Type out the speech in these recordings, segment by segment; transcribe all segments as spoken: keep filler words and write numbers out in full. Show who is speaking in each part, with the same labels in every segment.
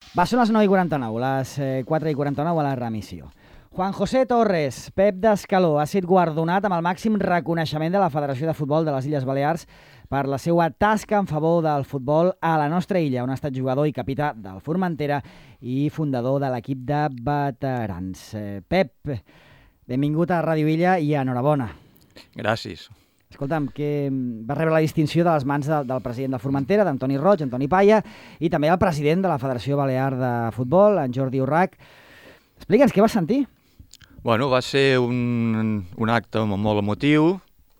Speaker 1: Va, són les nou i quaranta-nou, les quatre i quaranta-nou a la remissió. Juan José Torres, Pep d'Escaló, ha estat guardonat amb el màxim reconeixement de la Federació de Futbol de les Illes Balears per la seva tasca en favor del futbol a la nostra illa, on ha estat jugador i capità del Formentera i fundador de l'equip de veterans. Pep, benvingut a Ràdio Illa i enhorabona.
Speaker 2: Gràcies.
Speaker 1: Escolta'm, que va rebre la distinció de les mans de, del president del Formentera, d'Antoni Roig, Antoni Paya, i també el president de la Federació Balear de Futbol, en Jordi Urrach. Explica'ns, què vas sentir?
Speaker 2: Bueno, va ser un, un acte molt emotiu,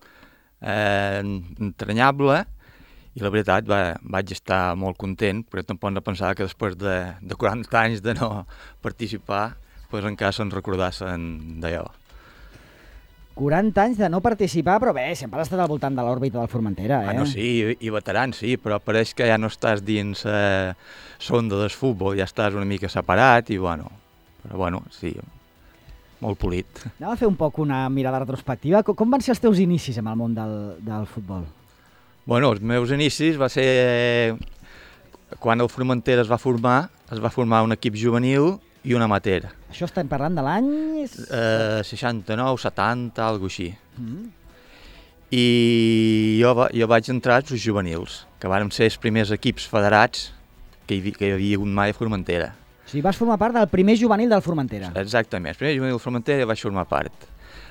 Speaker 2: eh, entranyable, i la veritat va, vaig estar molt content, perquè tampoc no pensava que després de, de quaranta anys de no participar, pues encara se'n recordassen d'allò.
Speaker 1: quaranta anys de no participar, però bé, sempre has estat al voltant de l'òrbita del Formentera, eh?
Speaker 2: Bueno, sí, i, i veterans, sí, però pareix que ja no estàs dins eh, sonda del futbol, ja estàs una mica separat i, bueno, però, bueno, sí, molt polit.
Speaker 1: Anem a fer un poc una mirada retrospectiva. Com, com van ser els teus inicis amb el món del, del futbol?
Speaker 2: Bueno, els meus inicis va ser eh, quan el Formentera es va formar, es va formar un equip juvenil i un amateur.
Speaker 1: Això estem parlant de l'any...
Speaker 2: Eh, seixanta-nou, setanta, alguna cosa així.
Speaker 1: Mm.
Speaker 2: I jo, va, jo vaig entrar als juvenils, que vàrem ser els primers equips federats que hi, que hi havia hagut mai a Formentera.
Speaker 1: O sigui, vas formar part del primer juvenil del Formentera.
Speaker 2: Exactament, el primer juvenil del Formentera vaig formar part.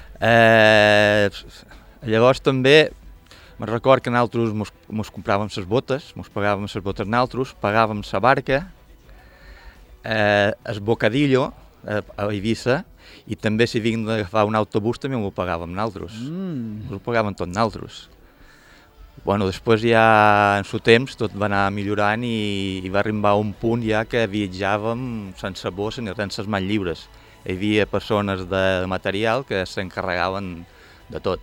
Speaker 2: Eh, llavors també me'n record que nosaltres mos, mos compràvem les botes, mos pagàvem les botes nosaltres, pagàvem la barca, eh, el bocadillo eh, a Eivissa, i també si vinc d'agafar un autobús també m'ho pagàvem nosaltres,
Speaker 1: Mm.
Speaker 2: ho pagàvem tot nosaltres. Bueno, després ja en su temps tot va anar millorant i, i va arribar a un punt ja que viatjàvem sense bossa ni sense mans lliures. Hi havia persones de material que s'encarregaven de tot.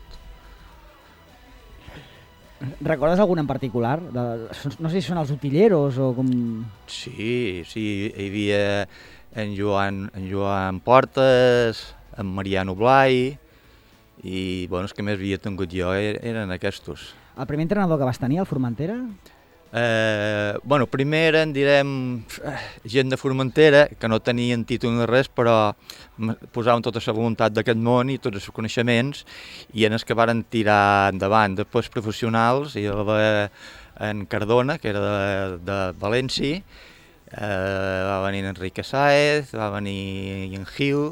Speaker 1: Recordes algun en particular? De, no sé si són els utilleros o com...
Speaker 2: Sí, sí, hi havia en Joan, en Joan Portes, en Mariano Blai, i bueno, els que més havia tingut jo eren aquests.
Speaker 1: El primer entrenador que vas tenir al Formentera?
Speaker 2: Eh, bueno, primer eren, direm, gent de Formentera, que no tenien títol ni res, però posaven tota la voluntat d'aquest món i tots els coneixements, i en els que varen tirar endavant. Després professionals, hi va haver en Cardona, que era de, de València, eh, va venir Enrique Sáez, va venir en Gil,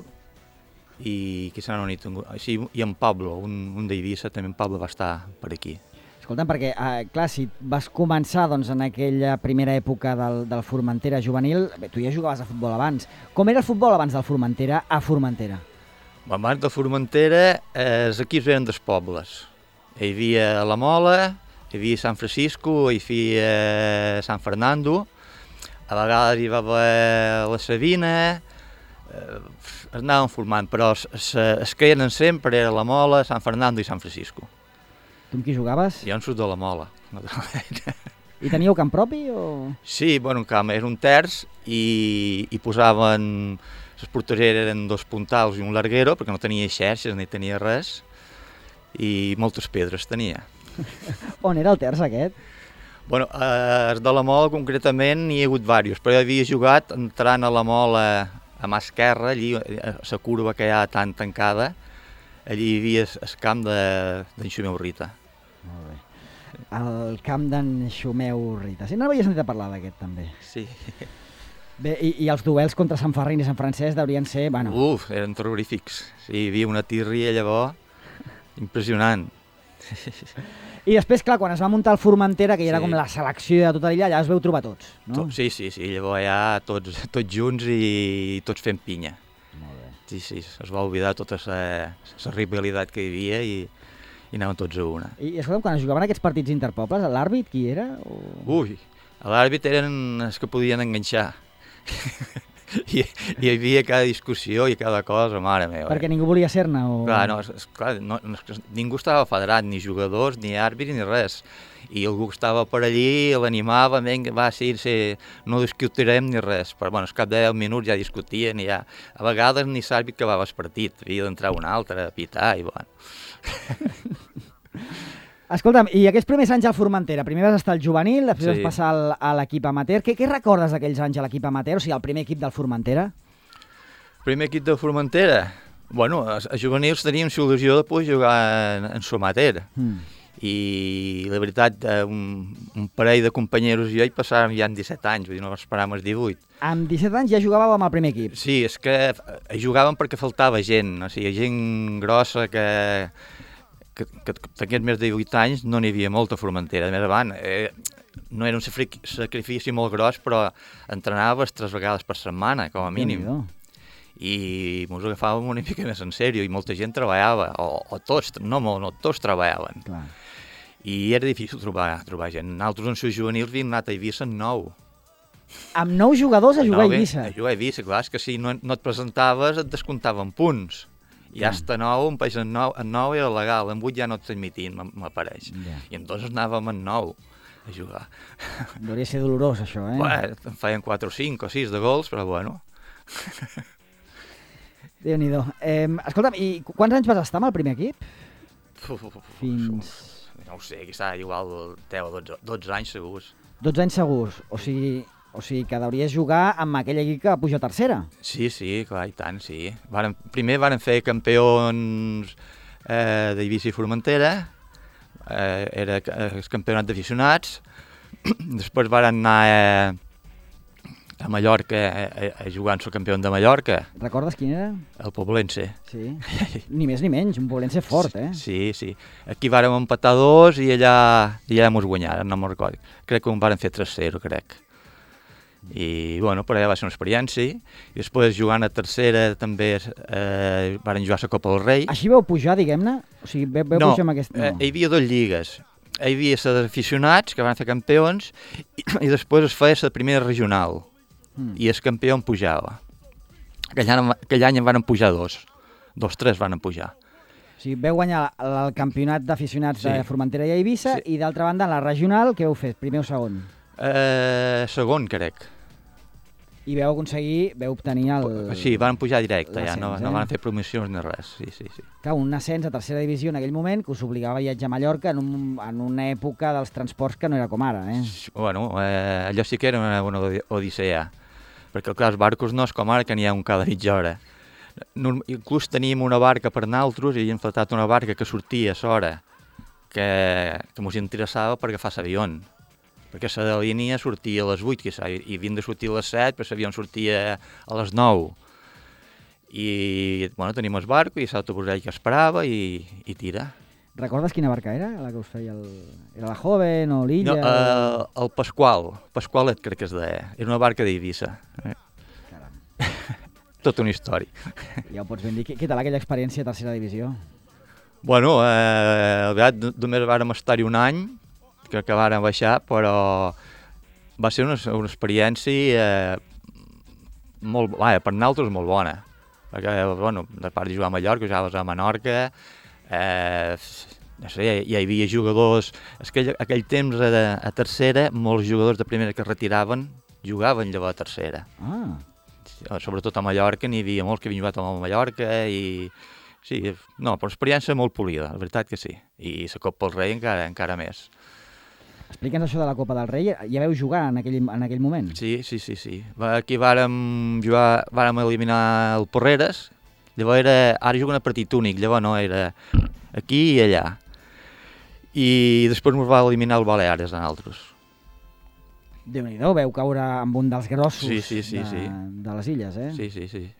Speaker 2: i qui s'ha unit? Sí, i en Pablo, un, un d'Eivissa, també en Pablo va estar per aquí.
Speaker 1: Escolta'm, perquè, eh, clar, si vas començar doncs, en aquella primera època del, del Formentera juvenil, bé, tu ja jugaves a futbol abans. Com era el futbol abans del Formentera a Formentera?
Speaker 2: Abans de Formentera, eh, els equips eren dels pobles. Hi havia la Mola, hi havia Sant Francisco, hi havia Sant Fernando, a vegades hi va haver la Sabina, eh, es anaven formant, però els que eren sempre era la Mola, Sant Fernando i Sant Francisco.
Speaker 1: Tu amb qui jugaves?
Speaker 2: Jo en surt de la Mola, naturalment.
Speaker 1: I teníeu camp propi o...?
Speaker 2: Sí, bueno, un camp era un terç i, i posaven... Les porteries eren dos puntals i un larguero, perquè no tenia xerxes ni tenia res, i moltes pedres tenia.
Speaker 1: On era el terç aquest?
Speaker 2: Bueno, eh, de la Mola concretament n'hi ha hagut diversos, però jo havia jugat entrant a la Mola a mà esquerra, allí, a la curva que hi ha tan tancada, allí hi havia el camp d'en Xumeu Rita.
Speaker 1: Molt bé. El camp d'en Xumeu Rita. Si no havia sentit a parlar d'aquest, també.
Speaker 2: Sí.
Speaker 1: Bé, i, i els duels contra Sant Ferrin i Sant Francesc deurien ser... Bueno...
Speaker 2: Uf, eren terrorífics. Sí, hi havia una tírria llavors impressionant.
Speaker 1: I després, clar, quan es va muntar el Formentera, que ja era
Speaker 2: Sí.
Speaker 1: com la selecció de tota l'illa, allà es veu trobar tots, no?
Speaker 2: Tot, sí, sí, sí, llavors ja tots, tots junts i tots fent pinya.
Speaker 1: Molt bé.
Speaker 2: Sí, sí, es va oblidar tota la rivalitat que hi havia i, i anaven tots a una.
Speaker 1: I, escolta'm, quan es jugaven aquests partits interpobles, l'àrbit qui era? O...
Speaker 2: Ui, a l'àrbit eren els que podien enganxar. I, hi havia cada discussió i cada cosa, mare meva.
Speaker 1: Perquè ningú volia ser-ne? O...
Speaker 2: Clar, no, és, clar no, no, ningú estava federat, ni jugadors, ni àrbits, ni res. I algú que estava per allí l'animava, vinga, va, sí, sí, no discutirem ni res. Però bueno, al cap de deu minuts ja discutien i ja... A vegades ni l'àrbit acabava el partit, havia d'entrar un altre a pitar i bueno...
Speaker 1: Escolta'm, i aquests primers anys al Formentera, primer vas estar al juvenil, després
Speaker 2: Sí.
Speaker 1: vas passar al, a l'equip amateur. Què, què recordes d'aquells anys a l'equip amateur, o sigui, el primer equip del Formentera?
Speaker 2: Primer equip de Formentera? Bueno, a, a juvenils teníem il·lusió de poder jugar en, en Somater.
Speaker 1: Mm.
Speaker 2: I la veritat, eh, un, un parell de companyeros i jo hi passàvem ja en disset anys, vull dir, no esperàvem els divuit.
Speaker 1: Amb disset anys ja jugàveu amb el primer equip.
Speaker 2: Sí, és que eh, jugàvem perquè faltava gent, o sigui, gent grossa que, que, que tenien més de divuit anys no n'hi havia molta a Formentera. Més avant, eh, no era un sacrifici molt gros, però entrenaves tres vegades per setmana, com a mínim.
Speaker 1: Déu-n'hi-do.
Speaker 2: I ens ho agafàvem una mica més en sèrio, i molta gent treballava, o, o tots, no molt, no, tots treballaven.
Speaker 1: Clar.
Speaker 2: I era difícil trobar, trobar gent. Nosaltres en sus juvenils havíem anat a Eivissa en nou.
Speaker 1: Amb nou jugadors a jugar a
Speaker 2: Nou,
Speaker 1: Eivissa.
Speaker 2: A jugar a Eivissa, clar, és que si no, no et presentaves et descomptaven punts. I
Speaker 1: Clar.
Speaker 2: hasta nou, un país en nou, en nou era legal, en vuit ja no t'admitien, m'apareix.
Speaker 1: Ja.
Speaker 2: I entonces anàvem en nou a jugar.
Speaker 1: Hauria ser dolorós, això, eh?
Speaker 2: Bueno, en feien quatre o cinc o sis de gols, però bueno.
Speaker 1: Déu-n'hi-do. Eh, escolta'm, i quants anys vas estar amb el primer equip?
Speaker 2: Uf, uf, uf,
Speaker 1: Fins...
Speaker 2: No ho sé, quizà igual deu o dotze, dotze anys segurs.
Speaker 1: dotze anys segurs. O sigui, o sigui que deuries jugar amb aquell equip que puja a tercera.
Speaker 2: Sí, sí, clar, i tant, sí. Varen, primer varen fer campions eh, d'Eivissa i Formentera, eh, era el campionat d'aficionats, després varen anar eh, a Mallorca a, a jugar en el campió de Mallorca,
Speaker 1: Recordes quin era?
Speaker 2: el Poblense.
Speaker 1: Sí. Ni més ni menys, un poblense fort, eh?
Speaker 2: Sí, sí. Aquí vàrem empatar dos i allà, i allà mos guanyaren, no me'n recordo. Crec que en varen fer tres zero, crec. I, bueno, per allà va ser una experiència. I després, jugant a tercera, també eh, varen jugar a la Copa del Rei.
Speaker 1: Així veu pujar, diguem-ne? O sigui, veu, veu
Speaker 2: no,
Speaker 1: pujar amb aquest...
Speaker 2: eh, hi havia dues lligues. Hi havia la d'aficionats, que van fer campions, i, i després es feia la primera regional.
Speaker 1: Mm.
Speaker 2: I el campió en pujava. Aquell any, aquell any en van pujar dos. Dos, tres van pujar.
Speaker 1: O sigui, veu guanyar el, el campionat d'aficionats
Speaker 2: Sí.
Speaker 1: de Formentera i Eivissa
Speaker 2: Sí.
Speaker 1: i d'altra banda, en la regional, què veu fer? Primer o segon?
Speaker 2: Eh, segon, crec.
Speaker 1: I veu aconseguir, veu obtenir el...
Speaker 2: Sí, van pujar directe, ja no,
Speaker 1: l'ascens,
Speaker 2: no
Speaker 1: eh?
Speaker 2: van fer promocions ni res. Sí, sí, sí.
Speaker 1: Clar, un ascens a tercera divisió en aquell moment que us obligava a viatjar a Mallorca en, un, en una època dels transports que no era com ara, eh?
Speaker 2: Bueno, eh, allò sí que era una, una odissea, perquè clar, els barcos no és com ara que n'hi ha un cada mitja hora. Norm inclús teníem una barca per nosaltres i havíem faltat una barca que sortia a l'hora, que, que mos interessava per agafar l'avió, perquè la de línia sortia a les vuit, quizà, i, i havien de sortir a les set, però l'avió sortia a les nou. I, bueno, tenim el barco i l'autobús que esperava i, i tira.
Speaker 1: Recordes quina barca era, la que us feia el... Era la Joven o l'Illa?
Speaker 2: No, eh, el Pasqual, Pasqualet crec que es deia, era una barca d'Eivissa. Eh?
Speaker 1: Caram.
Speaker 2: Tota una història.
Speaker 1: Ja ho pots ben dir. Què, què tal aquella experiència a tercera divisió?
Speaker 2: Bueno, eh, la veritat, només vàrem estar-hi un any, crec que vàrem baixar, però va ser una, una experiència eh, molt, vaja, per nosaltres molt bona. Perquè, bueno, de part de jugar a Mallorca, jugaves a Menorca, eh, no sé, hi havia jugadors... És que aquell, aquell temps a, a tercera, molts jugadors de primera que es retiraven jugaven llavors a tercera.
Speaker 1: Ah,
Speaker 2: Sobretot a Mallorca, n'hi havia molts que havien jugat a Mallorca i... Sí, no, però experiència molt polida, la veritat que sí. I la Copa del Rei encara, encara més.
Speaker 1: explica'ns això de la Copa del Rei. Ja veu jugar en aquell, en aquell moment?
Speaker 2: Sí, sí, sí, sí. Aquí vàrem jugar, vàrem eliminar el Porreres, llavors era, ara juguen a partit únic, llavors no, era aquí i allà. I després ens va eliminar el Baleares a nosaltres.
Speaker 1: Déu-n'hi-do, veu caure amb un dels grossos
Speaker 2: Sí, sí, sí,
Speaker 1: de,
Speaker 2: sí.
Speaker 1: de les illes, eh?
Speaker 2: Sí, sí, sí.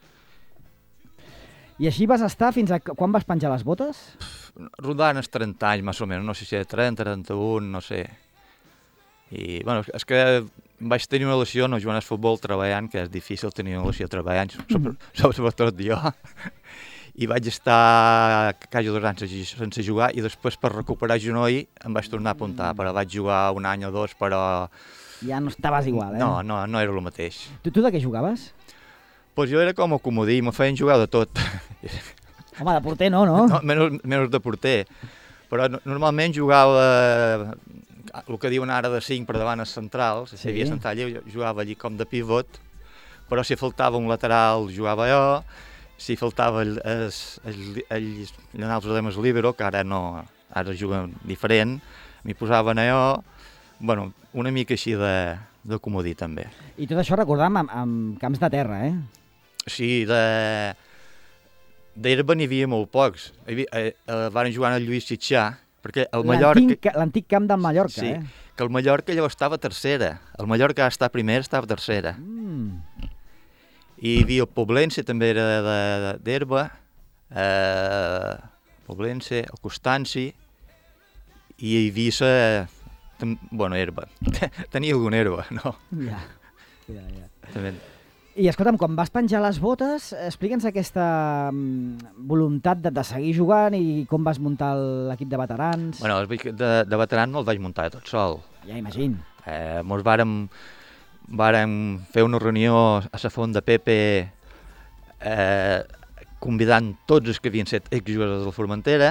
Speaker 1: I així vas estar fins a... Quan vas penjar les botes?
Speaker 2: Rondant els trenta anys, més o menys, no sé si era trenta, trenta-un, no sé. I, bueno, és que vaig tenir una lesió no jugant al futbol treballant, que és difícil tenir una lesió treballant, sobretot jo. I vaig estar quasi dos anys sense jugar i després per recuperar el genoll em vaig tornar a apuntar, però vaig jugar un any o dos, però...
Speaker 1: Ja no estaves igual, eh?
Speaker 2: No, no, no era el mateix.
Speaker 1: Tu, tu de què jugaves?
Speaker 2: Pues jo era com a comodí, me feien jugar de tot.
Speaker 1: Home, de porter no, no?
Speaker 2: No, menys, menys de porter. Però no, normalment jugava el que diuen ara de cinc per davant els centrals, si
Speaker 1: Sí.
Speaker 2: hi havia central, jo jugava allí com de pivot, però si faltava un lateral jugava jo, si faltava el, el, el, el, el nosaltres dèiem el líbero, que ara no, ara juguen diferent, m'hi posaven allò, bueno, una mica així de, de comodí també.
Speaker 1: I tot això recordam amb, amb camps de terra, eh?
Speaker 2: Sí, de... d'herba n'hi havia molt pocs. Hi havia, eh, eh, van jugar al Lluís Sitxà, perquè el Mallorca...
Speaker 1: L'antic camp del Mallorca,
Speaker 2: sí,
Speaker 1: eh?
Speaker 2: Que el Mallorca llavors estava tercera. El Mallorca està primer, estava tercera.
Speaker 1: Mm.
Speaker 2: I hi havia el Poblense, també era d'herba, eh, Poblense, el Constanci, i Eivissa, eh, bueno, herba. Tenia alguna herba, no?
Speaker 1: Ja, ja, ja.
Speaker 2: També.
Speaker 1: I escolta'm, quan vas penjar les botes, explica'ns aquesta mm, voluntat de, de seguir jugant i com vas muntar l'equip de veterans.
Speaker 2: Bueno, de, de veterans no el vaig muntar tot sol.
Speaker 1: Ja imagino.
Speaker 2: Eh, mos vàrem, vàrem fer una reunió a la Font de Pepe eh, convidant tots els que havien set exjugadors de la Formentera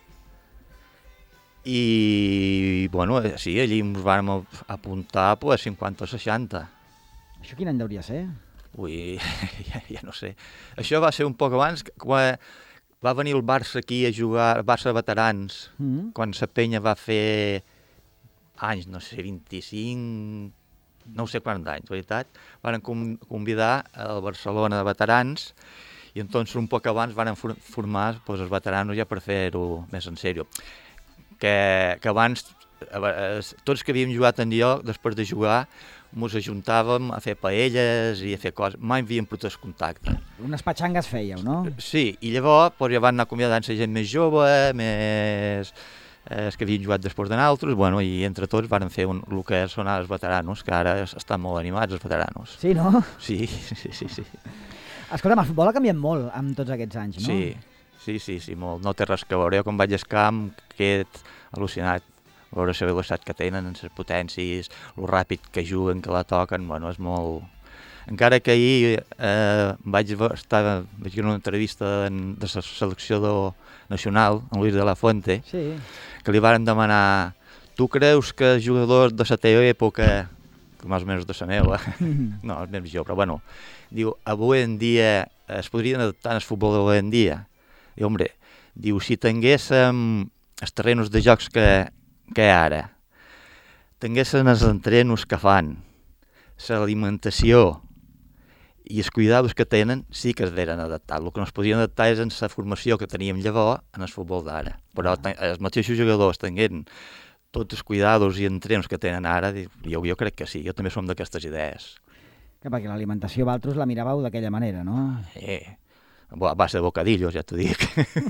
Speaker 2: i, bueno, sí, allí ens vàrem apuntar pues, cinquanta o seixanta.
Speaker 1: Això quin any hauria ser?
Speaker 2: Ui, ja, ja no sé. Això va ser un poc abans, quan va venir el Barça aquí a jugar, el Barça de veterans, mm-hmm. quan la penya va fer anys, no sé, vint-i-cinc, no sé quants anys, veritat, van convidar el Barcelona de veterans i entonces un poc abans van formar pues, els veteranos ja per fer-ho més en sèrio. Que, que abans, tots que havíem jugat en lloc, després de jugar, ens ajuntàvem a fer paelles i a fer coses. Mai havíem protès contacte.
Speaker 1: Unes patxangues fèieu, no?
Speaker 2: Sí, i llavors pues, ja van anar acomiadant la gent més jove, més... Eh, els que havien jugat després de nosaltres, bueno, i entre tots van fer un, el que són els veteranos, que ara estan molt animats, els veteranos.
Speaker 1: Sí, no?
Speaker 2: Sí, sí, sí. sí.
Speaker 1: Escolta'm, el futbol ha canviat molt amb tots aquests anys, no?
Speaker 2: Sí, sí, sí, sí molt. No té res que veure. Jo quan vaig al camp quedo al·lucinat. Veure la velocitat que tenen, les potències, el ràpid que juguen, que la toquen, bueno, és molt... Encara que ahir eh, vaig estar vaig una entrevista de, de la selecció de, nacional, en Luis de la Fuente, sí. que li varen demanar tu creus que els jugadors de la teva època, que més o menys de la meva, no, és més jo, però bueno, diu, avui en dia es podrien adaptar al futbol d'avui en dia? Diu, hombre, diu, si tinguéssim els terrenos de jocs que, que ara, tinguessin els entrenos que fan, l'alimentació i els cuidados que tenen, sí que es veren adaptar. El que no es podien adaptar és en la formació que teníem llavors en el futbol d'ara. Però els mateixos jugadors tenien tots els cuidados i entrenos que tenen ara, jo, jo crec que sí, jo també som d'aquestes idees.
Speaker 1: Que perquè l'alimentació vosaltres la miràveu d'aquella manera, no?
Speaker 2: Sí, a base de bocadillos, ja t'ho dic.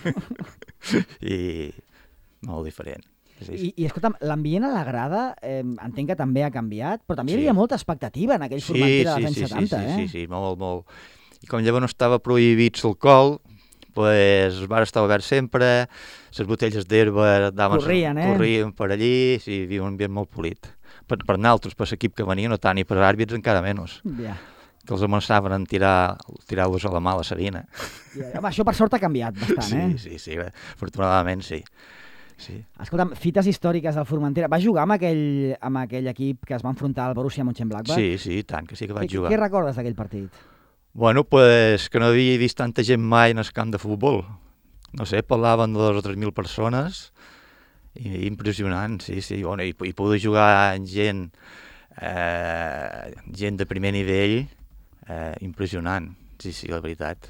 Speaker 2: I molt diferent. Sí, sí.
Speaker 1: I, i escolta'm, l'ambient a la grada eh, entenc que també ha canviat, però també
Speaker 2: sí.
Speaker 1: hi havia molta expectativa en aquell sí, Formentera dels anys
Speaker 2: sí,
Speaker 1: setanta,
Speaker 2: sí,
Speaker 1: eh?
Speaker 2: Sí, sí, sí, molt, molt. I com llavors no estava prohibit l'alcohol, pues, el bar estava obert sempre, les botelles d'herba
Speaker 1: corrien, eh?
Speaker 2: corrien per allí, sí, hi havia un ambient molt polit. Per, per nosaltres, per l'equip que venia, no tant, i per àrbits encara menys.
Speaker 1: Ja.
Speaker 2: Que els amenaçaven en tirar, tirar-los a la mà a la serina.
Speaker 1: Ja, home, això per sort ha canviat bastant,
Speaker 2: sí,
Speaker 1: eh?
Speaker 2: Sí, sí, sí, afortunadament sí. Sí.
Speaker 1: Escolta'm, fites històriques del Formentera. Vas jugar amb aquell, amb aquell equip que es va enfrontar al Borussia Mönchengladbach?
Speaker 2: Sí, sí, tant, que sí que vaig
Speaker 1: Què,
Speaker 2: jugar.
Speaker 1: què recordes d'aquell partit?
Speaker 2: Bueno, pues que no havia vist tanta gent mai en el camp de futbol. No sé, parlaven de dos o tres mil persones. I, impressionant, sí, sí. Bueno, i, i poder jugar amb gent, eh, gent de primer nivell, eh, impressionant. Sí, sí, la veritat.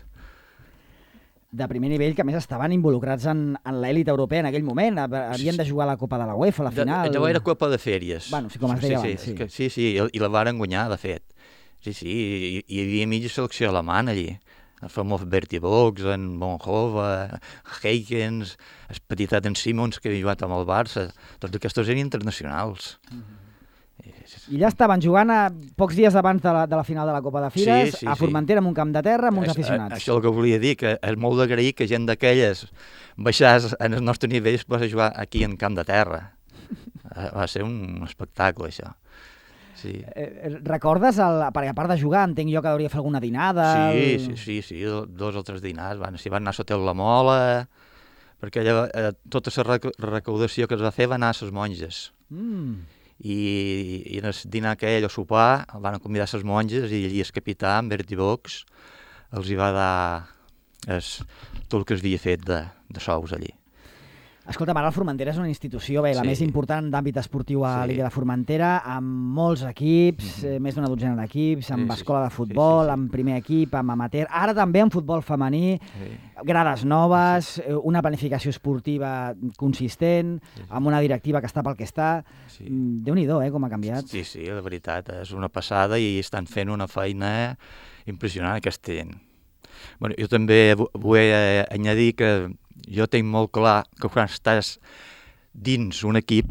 Speaker 1: De primer nivell, que a més estaven involucrats en, en l'èlit europea en aquell moment. Havien de jugar la Copa de la UEFA, la final...
Speaker 2: Allò era Copa de Fèries.
Speaker 1: Bueno, sí, com es deia
Speaker 2: sí,
Speaker 1: abans, sí.
Speaker 2: Sí, sí, sí, i, i la varen guanyar, de fet. Sí, sí, i, i hi havia mitja selecció alemana allí. El famós Bertie Vogts, en Bonhoeffer, Heikens, el petitet en Simons, que havia jugat amb el Barça. Tots aquests eren internacionals. Mm-hmm.
Speaker 1: I ja estaven jugant a pocs dies abans de la, de la final de la Copa de Fires, sí, sí, a Formentera, amb un camp de terra, amb uns
Speaker 2: es,
Speaker 1: aficionats.
Speaker 2: Això és el que volia dir, que és molt d'agrair que gent d'aquelles baixés en el nostre nivell es posa a jugar aquí en camp de terra. Va ser un espectacle, això. Sí.
Speaker 1: Eh, recordes, el, perquè a part de jugar, entenc jo que hauria de fer alguna dinada?
Speaker 2: Sí, sí, sí, sí, dos o tres dinars. Van, si van anar a l'Hotel La Mola, perquè allà, eh, tota la recaudació que es va fer va anar a les monges. Mm. I, i en el dinar aquell o sopar van convidar les monges i allí el capità, en Bertie Vogts, els hi va dar es, tot el que es havia fet de, de sous allí.
Speaker 1: Escolta, ara el Formentera és una institució, bé, la
Speaker 2: Sí.
Speaker 1: més important d'àmbit esportiu a
Speaker 2: Sí.
Speaker 1: l'illa de Formentera, amb molts equips,
Speaker 2: Mhm.
Speaker 1: eh, més d'una dotzena d'equips, amb
Speaker 2: Sí, sí,
Speaker 1: escola de
Speaker 2: sí,
Speaker 1: futbol,
Speaker 2: sí, sí.
Speaker 1: amb primer equip, amb amateur, ara també amb futbol femení,
Speaker 2: Sí.
Speaker 1: grades noves, eh, una planificació esportiva consistent,
Speaker 2: Sí, sí.
Speaker 1: amb una directiva que està pel que està.
Speaker 2: Sí.
Speaker 1: Mm, Déu-n'hi-do, eh, com ha canviat.
Speaker 2: Sí, sí, la veritat, és una passada i estan fent una feina impressionant aquesta gent. Bueno, jo també vu- vull eh, añadir que jo tinc molt clar que quan estàs dins un equip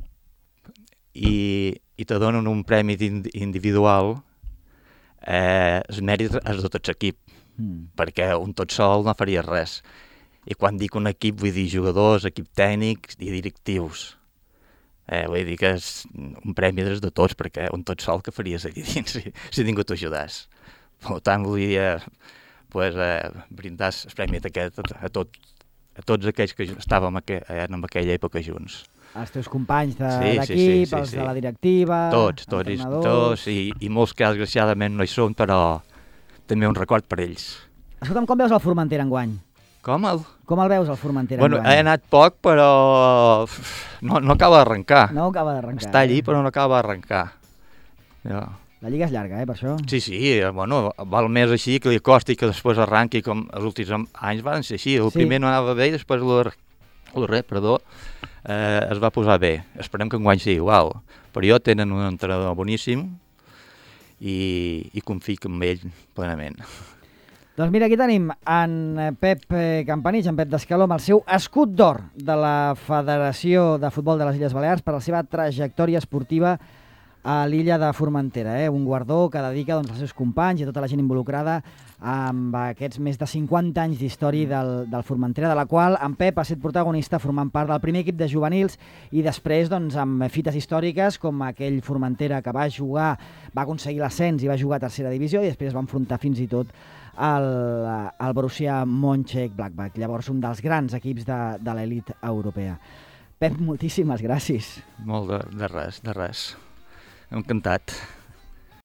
Speaker 2: i, i te donen un premi ind- individual, eh, el mèrit és de tot l'equip,
Speaker 1: Mm.
Speaker 2: perquè un tot sol no faria res. I quan dic un equip vull dir jugadors, equip tècnics i directius. Eh, vull dir que és un premi és de tots, perquè un tot sol que faries allà dins si, si ningú t'ajudàs. Per tant, volia pues, eh, brindar el premi aquest a, a, tot, a tots aquells que ju- estàvem aqu en aquella època junts.
Speaker 1: Els teus companys de-
Speaker 2: Sí, sí,
Speaker 1: d'equip,
Speaker 2: sí, sí,
Speaker 1: els
Speaker 2: sí.
Speaker 1: de la directiva,
Speaker 2: Tots, tots, i,
Speaker 1: entrenadors.
Speaker 2: tots i, i molts que desgraciadament no hi són, però també un record per ells.
Speaker 1: Escolta'm, com veus el Formentera enguany?
Speaker 2: Com el?
Speaker 1: Com el veus, el Formentera
Speaker 2: Bueno,
Speaker 1: enguany?
Speaker 2: he anat poc, però uf, no, no acaba d'arrencar.
Speaker 1: No acaba d'arrencar.
Speaker 2: Està allí,
Speaker 1: eh?
Speaker 2: però no acaba d'arrencar. Ja.
Speaker 1: La lliga és llarga, eh, per això.
Speaker 2: Sí, sí, eh, bueno, val més així que li costi que després arranqui, com els últims am- anys van ser així. El
Speaker 1: Sí.
Speaker 2: primer no anava bé i després el, el res, perdó, eh, es va posar bé. Esperem que enguany sigui igual. Però jo tenen un entrenador boníssim i, i confic en ell plenament.
Speaker 1: Doncs mira, aquí tenim en eh, Pep eh, Campanich, en Pep Descaló, amb el seu escut d'or de la Federació de Futbol de les Illes Balears per la seva trajectòria esportiva a l'illa de Formentera. Eh? Un guardó que dedica doncs, als seus companys i a tota la gent involucrada amb aquests més de cinquanta anys d'història del, del Formentera, de la qual en Pep ha estat protagonista formant part del primer equip de juvenils i després doncs, amb fites històriques com aquell Formentera que va jugar, va aconseguir l'ascens i va jugar a tercera divisió i després va enfrontar fins i tot al, al Borussia Mönchengladbach, llavors un dels grans equips de, de l'elit europea. Pep, moltíssimes gràcies.
Speaker 2: Molt de, de res, de res. Encantat.